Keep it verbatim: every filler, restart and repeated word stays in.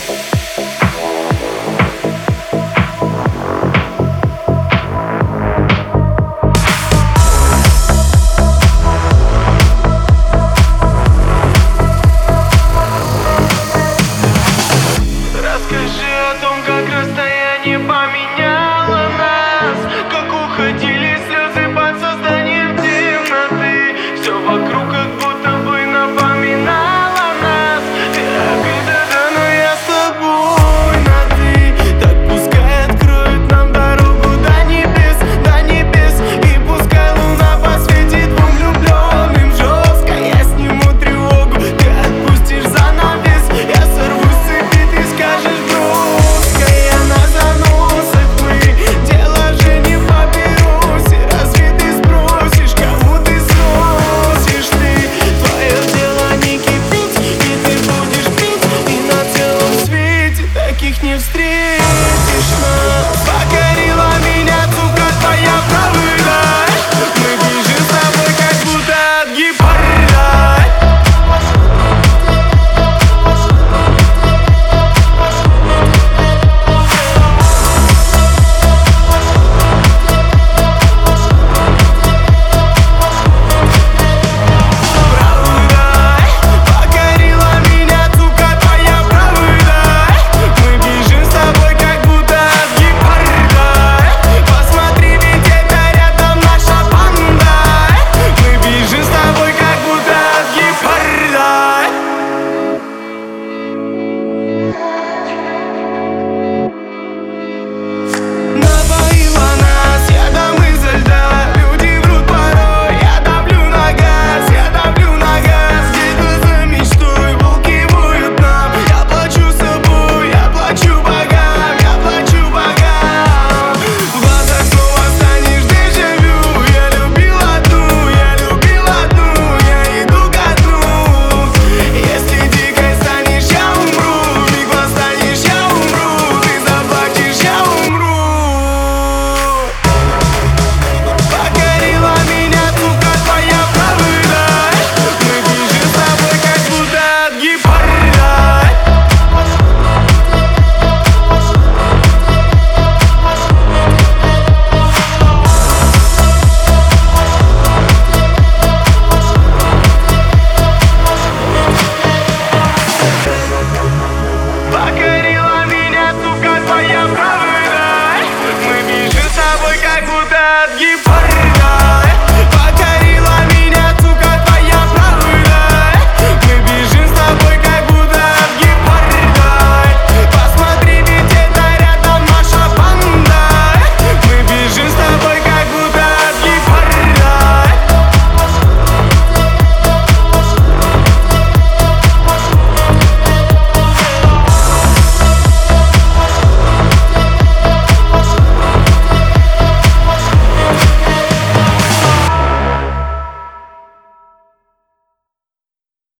Поменяла нас, как уходили слезы под созданием темноты. Все вокруг как будто бы напоминало нас. Как это, но я с тобой на ты. Так пускай откроет нам дорогу до небес, до небес. И пускай луна посветит двум влюбленным жестко. Я сниму тревогу, ты отпустишь занавес. Я сорвусь с цепи, ты скажешь броско. Я на заносах, мы дело же не поберусь. И разве ты спросишь, кому ты сносишь ты? Твое дело не кипить, и ты будешь пить. И на целом свете таких не встретишь нас. Покорила меня, сука, твоя правда. Мы бежим с тобой, как будто от гепарда. Пока